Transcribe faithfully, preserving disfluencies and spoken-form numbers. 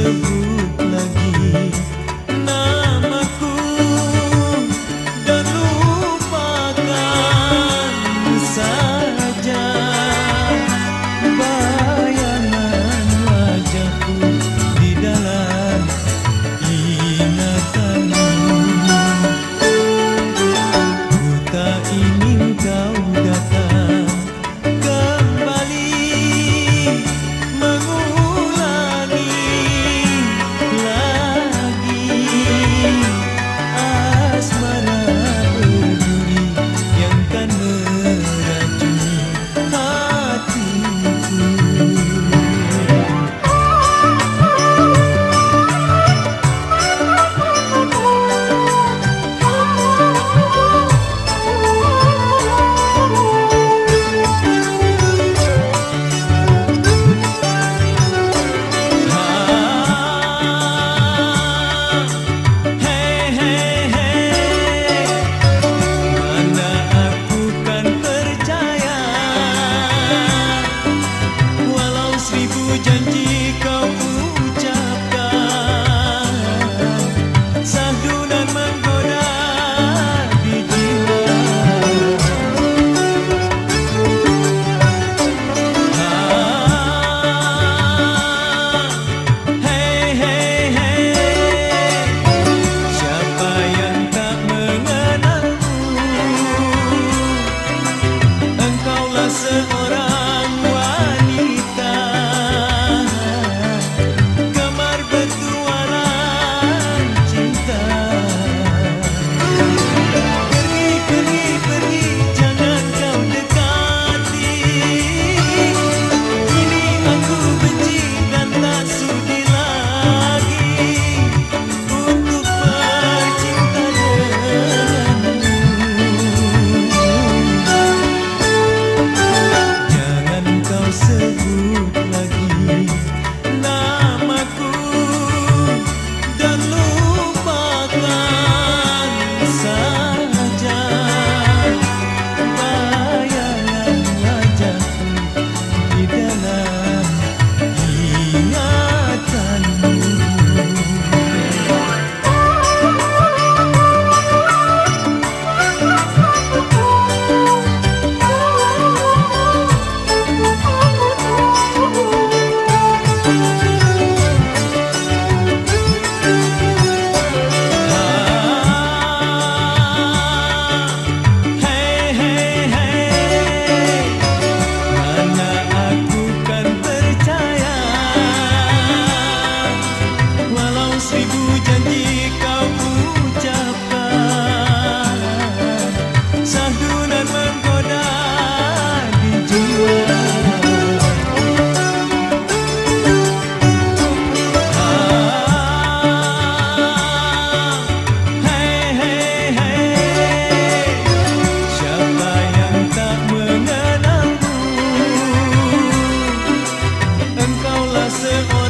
sebut lagi namaku dan lupakan saja bayangan wajahku di dalam ingatanmu. Ku tak ingin kau datang kembali mengulangi lagi asmara berduri yang kan meracuni hatiku. Janji kau ucapkan sandunan menggoda di jiwa. Ah, hei hei hei, siapa yang tak mengenalmu? Engkaulah seorang wanita sebut lagi namaku dan lupakan saja bayangan wajahku di dalam ingatanmu. Engkaulah seorang